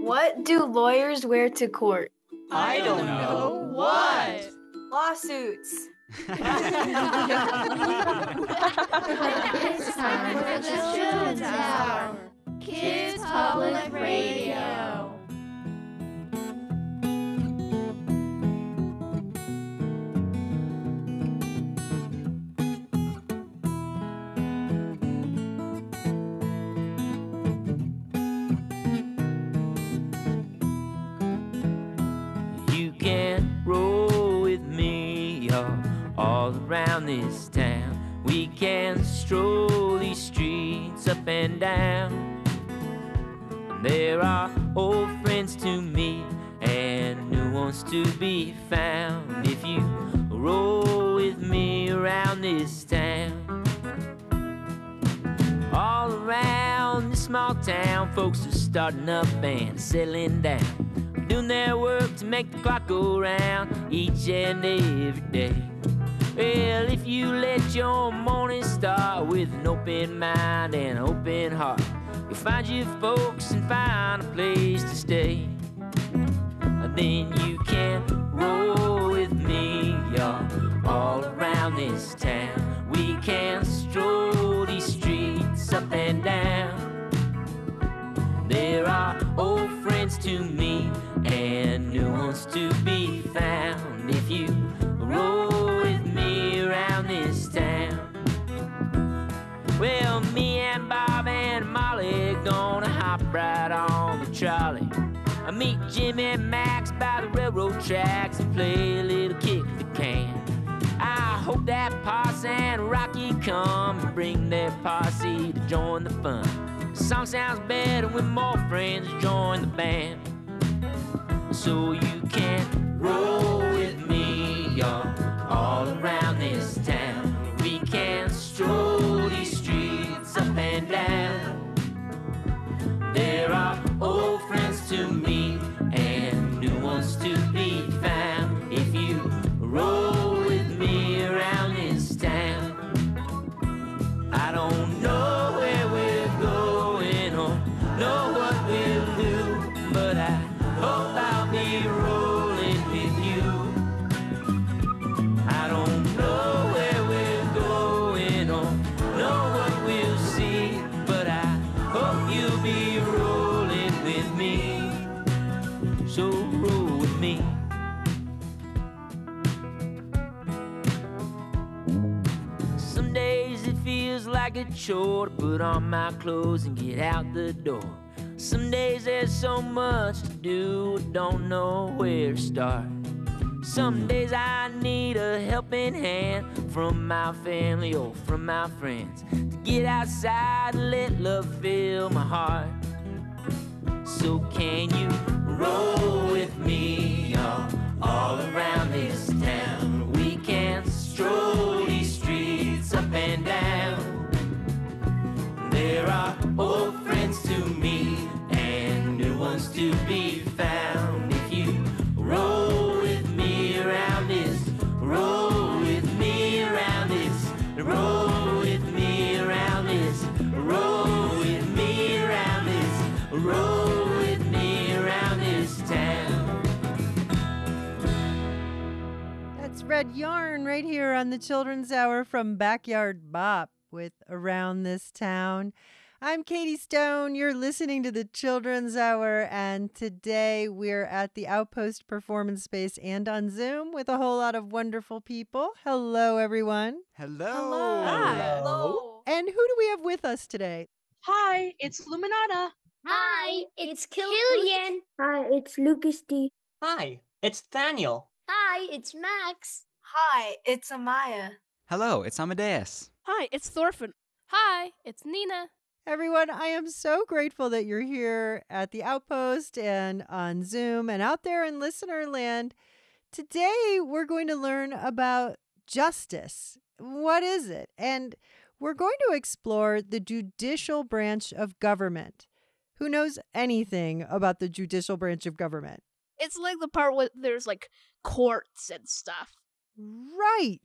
What do lawyers wear to court? I don't know. What? Lawsuits. It's time for the Children's Hour. Kids Public Radio. You can roll with me all around this town. We can stroll these streets up and down. There are old friends to meet and new ones to be found if you roll with me around this town. All around this small town, folks are starting up and settling down, doing their work to make the clock go round each and every day. Well, if you let your morning start with an open mind and an open heart, you'll find your folks and find a place to stay. And then you can roll with me, y'all, all around this town. We can stroll these streets up and down. There are old friends to meet and new ones to be found if you roll with me around this town. Well, me and Bob and Molly gonna hop right on the trolley. I meet Jim and Max by the railroad tracks and play a little kick the can. I hope that Posse and Rocky come and bring their posse to join the fun. The song sounds better when more friends join the band. So you can roll with me, y'all, all around this town. We can stroll these streets up and down. There are old friends to meet and new ones to be found if you roll with me around this town. I don't know where we're going or know what we'll do, but I hope I'll be rolling with you. I don't know where we're going or know what we'll see, but I hope you'll be rolling with me. So roll with me. Some days it feels like a chore to put on my clothes and get out the door. Some days there's so much to do, I don't know where to start. Some days I need a helping hand from my family or from my friends to get outside and let love fill my heart. So can you roll with me, y'all, all around this town? We can stroll these streets up and down. There are old friends to meet and new ones to be found if you roll with me around this, roll with me around this, roll with me around this, roll with me around this, roll with me around this town. That's Red Yarn right here on the Children's Hour from Backyard Bop with Around This Town. I'm Katie Stone. You're listening to the Children's Hour, and today we're at the Outpost Performance Space and on Zoom with a whole lot of wonderful people. Hello, everyone. Hello. Hi. Hello. And who do we have with us today? Hi, it's Luminata. Hi, it's Killian. Hi, it's Lucas D. Hi, it's Daniel. Hi, it's Max. Hi, it's Amaya. Hello, it's Amadeus. Hi, it's Thorfinn. Hi, it's Nina. Everyone, I am so grateful that you're here at the Outpost and on Zoom and out there in listener land. Today, we're going to learn about justice. What is it? And we're going to explore the judicial branch of government. Who knows anything about the judicial branch of government? It's like the part where there's like courts and stuff. Right.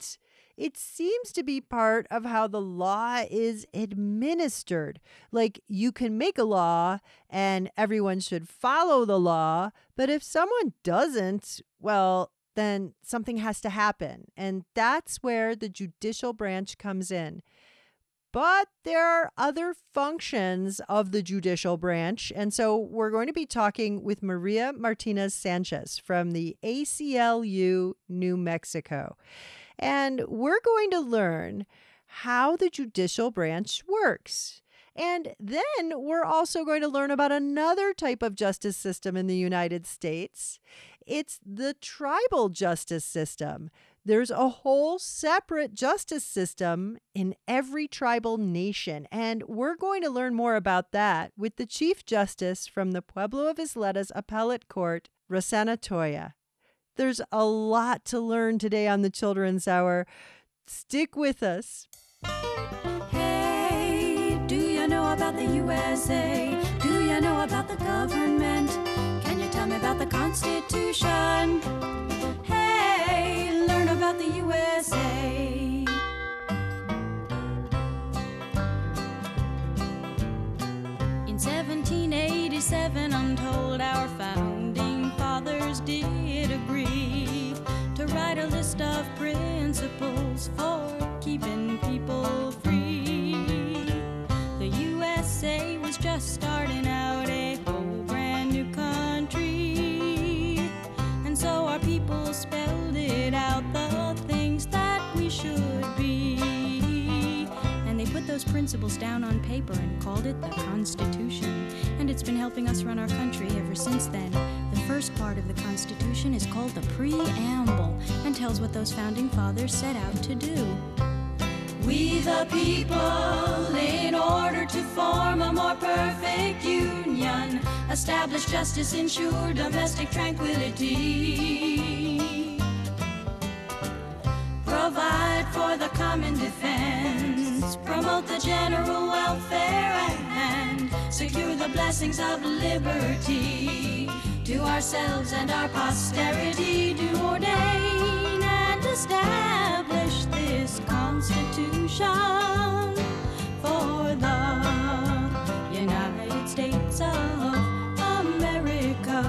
it seems to be part of how the law is administered. Like, you can make a law and everyone should follow the law, but if someone doesn't, well, then something has to happen. And that's where the judicial branch comes in. But there are other functions of the judicial branch. And so we're going to be talking with Maria Martinez Sanchez from the ACLU, New Mexico. And we're going to learn how the judicial branch works. And then we're also going to learn about another type of justice system in the United States. It's the tribal justice system. There's a whole separate justice system in every tribal nation, and we're going to learn more about that with the Chief Justice from the Pueblo of Isletas Appellate Court, Rossana Toya. There's a lot to learn today on the Children's Hour. Stick with us. Hey, do you know about the USA? Do you know about the government? Can you tell me about the Constitution? Hey, learn about the USA. In 1787, I'm told our founding fathers did agree to write a list of principles for keeping people free. The USA was just starting out, a whole brand new country, and so our people spelled it out, the things that we should be, and they put those principles down on paper and called it the Constitution, and it's been helping us run our country ever since then. The first part of the Constitution is called the Preamble and tells what those founding fathers set out to do. We the people, in order to form a more perfect union, establish justice, ensure domestic tranquility, provide for the common defense, promote the general welfare, and secure the blessings of liberty to ourselves and our posterity, do ordain and establish this Constitution for the United States of America.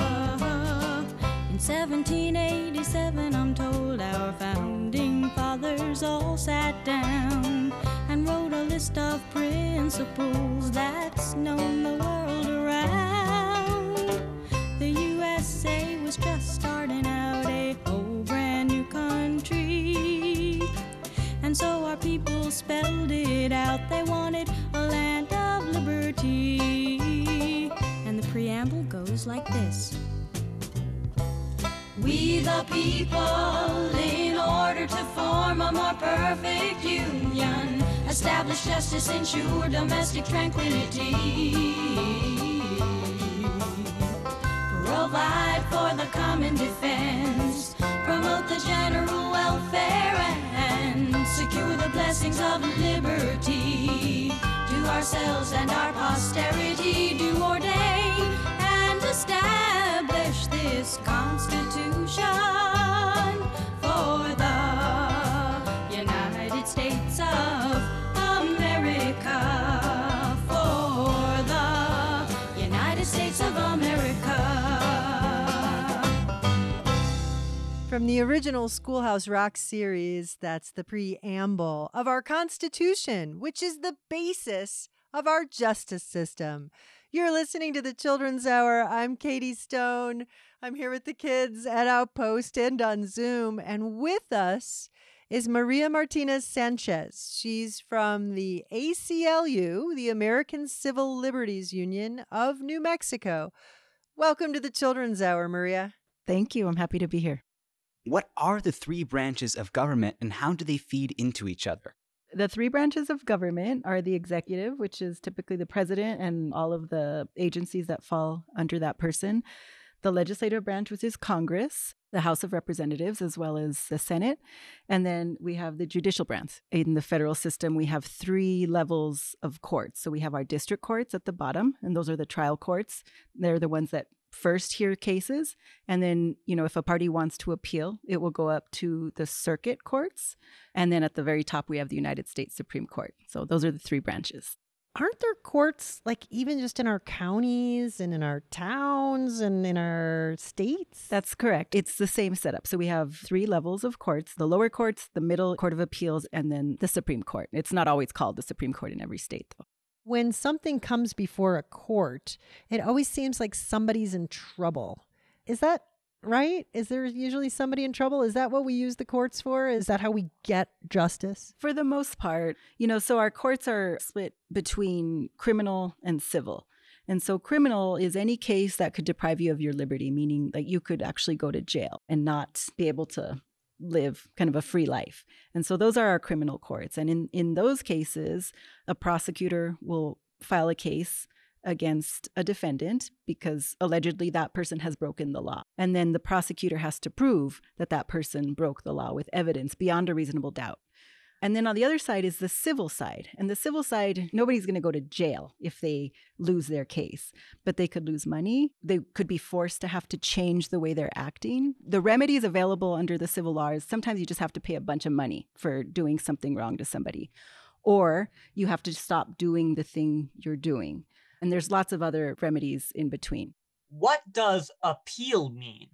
In 1787, I'm told our founding fathers all sat down and wrote a list of principles that's known the world around. The USA was just starting out, a whole brand new country, and so our people spelled it out. They wanted a land of liberty, and the preamble goes like this. We the people, in order to form a more perfect union, establish justice, ensure domestic tranquility, provide for the common defense, promote the general welfare, and secure the blessings of liberty to ourselves and our posterity, do ordain and establish this Constitution for the United States of America, for the United States of America. From the original Schoolhouse Rock series, that's the preamble of our Constitution, which is the basis of our justice system. You're listening to the Children's Hour. I'm Katie Stone. I'm here with the kids at Outpost and on Zoom. And with us is Maria Martinez Sanchez. She's from the ACLU, the American Civil Liberties Union of New Mexico. Welcome to the Children's Hour, Maria. Thank you. I'm happy to be here. What are the three branches of government and how do they feed into each other? The three branches of government are the executive, which is typically the president and all of the agencies that fall under that person. The legislative branch, which is Congress, the House of Representatives, as well as the Senate. And then we have the judicial branch. In the federal system, we have three levels of courts. So we have our district courts at the bottom, and those are the trial courts. They're the ones that first hear cases. And then, if a party wants to appeal, it will go up to the circuit courts. And then at the very top, we have the United States Supreme Court. So those are the three branches. Aren't there courts like even just in our counties and in our towns and in our states? That's correct. It's the same setup. So we have three levels of courts: the lower courts, the middle court of appeals, and then the Supreme Court. It's not always called the Supreme Court in every state, though. When something comes before a court, it always seems like somebody's in trouble. Is that right? Is there usually somebody in trouble? Is that what we use the courts for? Is that how we get justice? For the most part, so our courts are split between criminal and civil. And so criminal is any case that could deprive you of your liberty, meaning that you could actually go to jail and not be able to live kind of a free life. And so those are our criminal courts. And in those cases, a prosecutor will file a case against a defendant because allegedly that person has broken the law. And then the prosecutor has to prove that that person broke the law with evidence beyond a reasonable doubt. And then on the other side is the civil side. And the civil side, nobody's going to go to jail if they lose their case, but they could lose money. They could be forced to have to change the way they're acting. The remedies available under the civil law is sometimes you just have to pay a bunch of money for doing something wrong to somebody, or you have to stop doing the thing you're doing. And there's lots of other remedies in between. What does appeal mean?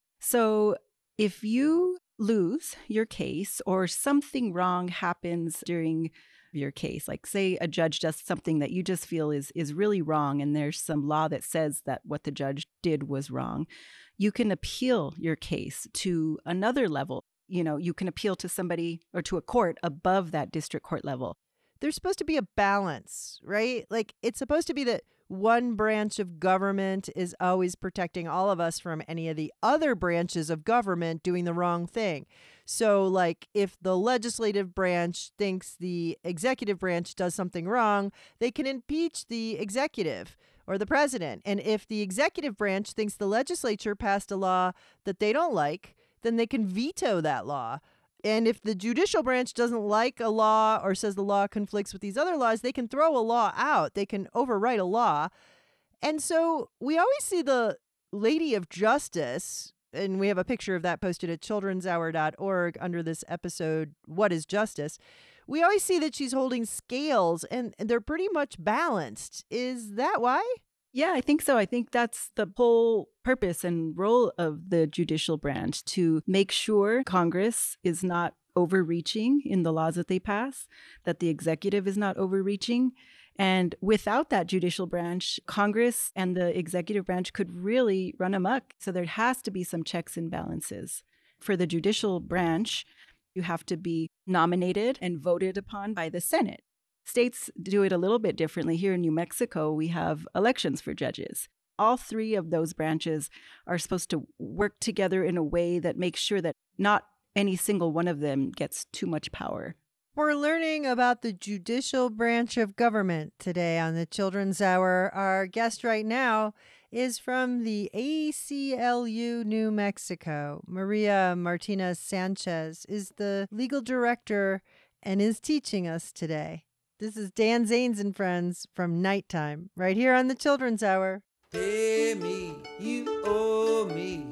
So if you lose your case or something wrong happens during your case, like say a judge does something that you just feel is really wrong and there's some law that says that what the judge did was wrong, you can appeal your case to another level. You can appeal to somebody or to a court above that district court level. There's supposed to be a balance, right? Like it's supposed to be that one branch of government is always protecting all of us from any of the other branches of government doing the wrong thing. So like if the legislative branch thinks the executive branch does something wrong, they can impeach the executive or the president. And if the executive branch thinks the legislature passed a law that they don't like, then they can veto that law. And if the judicial branch doesn't like a law or says the law conflicts with these other laws, they can throw a law out. They can overwrite a law. And so we always see the Lady of Justice, and we have a picture of that posted at childrenshour.org under this episode, What is Justice? We always see that she's holding scales, and they're pretty much balanced. Is that why? Yeah, I think so. I think that's the whole purpose and role of the judicial branch, to make sure Congress is not overreaching in the laws that they pass, that the executive is not overreaching. And without that judicial branch, Congress and the executive branch could really run amok. So there has to be some checks and balances. For the judicial branch, you have to be nominated and voted upon by the Senate. States do it a little bit differently. Here in New Mexico, we have elections for judges. All three of those branches are supposed to work together in a way that makes sure that not any single one of them gets too much power. We're learning about the judicial branch of government today on the Children's Hour. Our guest right now is from the ACLU New Mexico. Maria Martinez Sanchez is the legal director and is teaching us today. This is Dan Zanes and Friends from Nighttime, right here on the Children's Hour. Pay me, you owe me.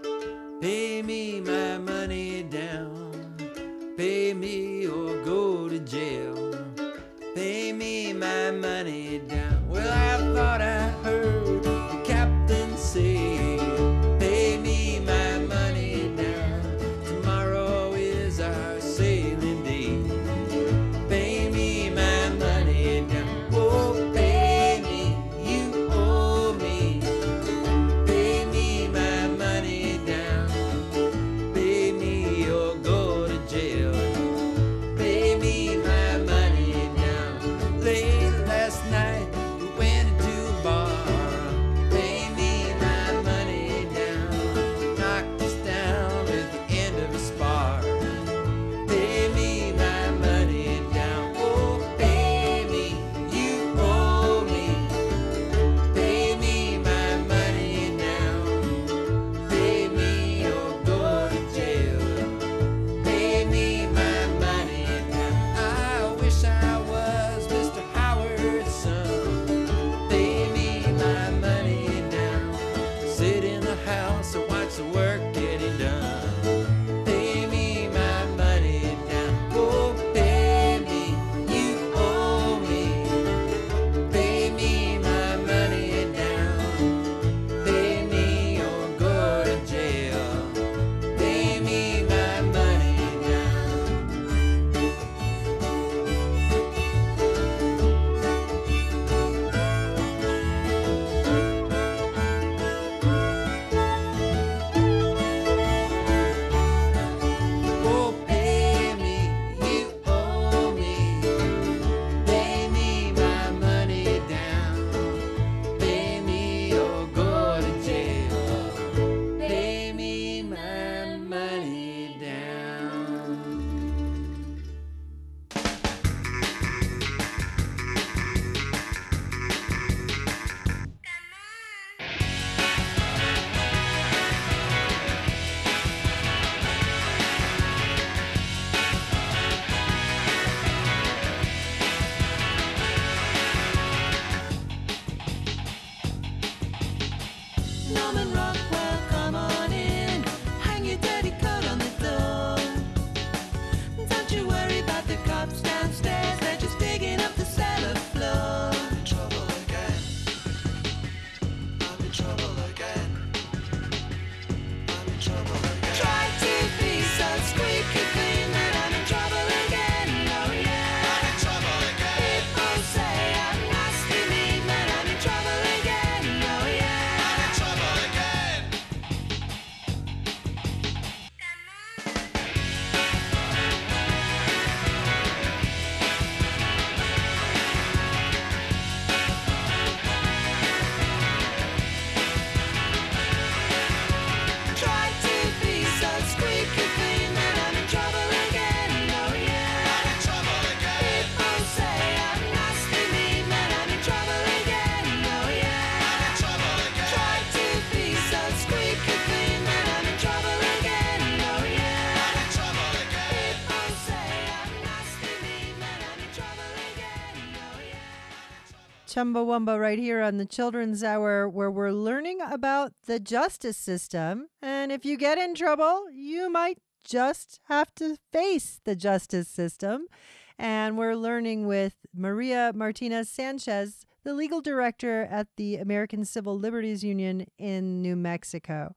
Pay me my money down. Pay me or go to jail. Pay me my money down. Well, I thought I heard the captain say, pay me my money down. Tomorrow is our sailing day. Pay me my money down. Oh, pay me, you owe me. Pay me my money down. Pay me or go to jail. Pay me my money down. Late last night we went into a bar. Pay me my money down. Knocked us down at the end of a spar. Pay me my money down. Oh, pay me, you owe me. Pay me my money down. Pay me or go to jail. Pay me my money down. I wish I was Mr. Howard's son. Norman Rockwell, come on in. Hang your dirty coat on the door. Don't you worry about the cops downstairs. They're just digging up the cellar floor. I'm in trouble again. I'm in trouble again. I'm in trouble again. Try to be so squeaky clean that I'm in trouble again. Oh yeah. I'm in trouble again. People say I'm nasty mean, but I'm in trouble again. Oh yeah. I'm in trouble again. Try to be so squeaky clean that I'm in trouble again. Oh yeah. I'm in trouble again. People say I'm nasty mean, but I'm in trouble again. Oh yeah. I'm in trouble again. Try to be so squeaky clean that I'm in trouble again. Oh yeah. I'm in trouble again. People say I'm nasty mean, but I'm in trouble again. Oh yeah. Chumbawamba right here on the Children's Hour, where we're learning about the justice system. And if you get in trouble, you might just have to face the justice system. And we're learning with Maria Martinez Sanchez, the legal director at the American Civil Liberties Union in New Mexico.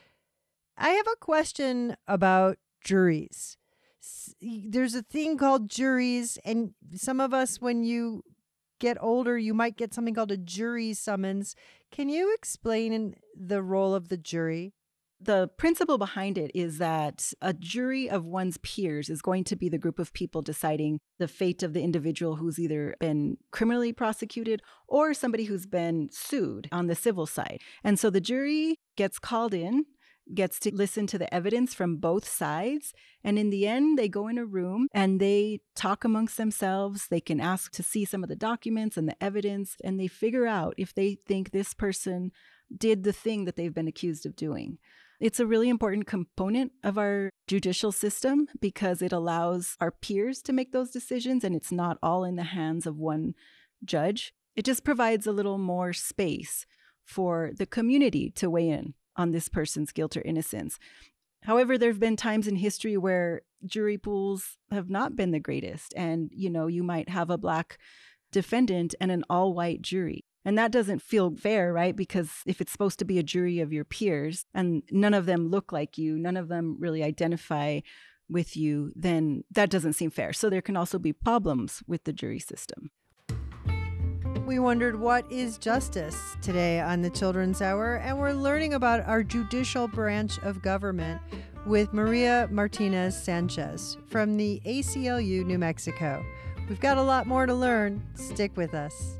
I have a question about juries. There's a thing called juries, and some of us, when you get older, you might get something called a jury summons. Can you explain the role of the jury? The principle behind it is that a jury of one's peers is going to be the group of people deciding the fate of the individual who's either been criminally prosecuted or somebody who's been sued on the civil side. And so the jury gets called in, gets to listen to the evidence from both sides. And in the end, they go in a room and they talk amongst themselves. They can ask to see some of the documents and the evidence, and they figure out if they think this person did the thing that they've been accused of doing. It's a really important component of our judicial system because it allows our peers to make those decisions, and it's not all in the hands of one judge. It just provides a little more space for the community to weigh in on this person's guilt or innocence. However, there have been times in history where jury pools have not been the greatest. And, you might have a Black defendant and an all-white jury. And that doesn't feel fair, right? Because if it's supposed to be a jury of your peers and none of them look like you, none of them really identify with you, then that doesn't seem fair. So there can also be problems with the jury system. We wondered what is justice today on the Children's Hour, and we're learning about our judicial branch of government with Maria Martinez Sanchez from the ACLU New Mexico. We've got a lot more to learn. Stick with us.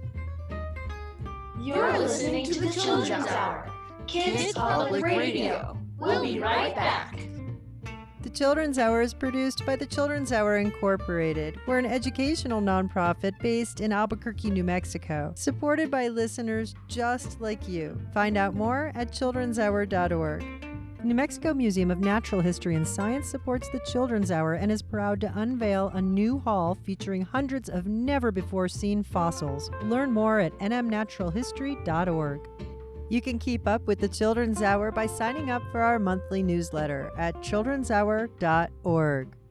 You're listening to the Children's Hour, Kids Public Radio. We'll be right back. The Children's Hour is produced by the Children's Hour Incorporated. We're an educational nonprofit based in Albuquerque, New Mexico, supported by listeners just like you. Find out more at childrenshour.org. The New Mexico Museum of Natural History and Science supports the Children's Hour and is proud to unveil a new hall featuring hundreds of never-before-seen fossils. Learn more at nmnaturalhistory.org. You can keep up with the Children's Hour by signing up for our monthly newsletter at childrenshour.org.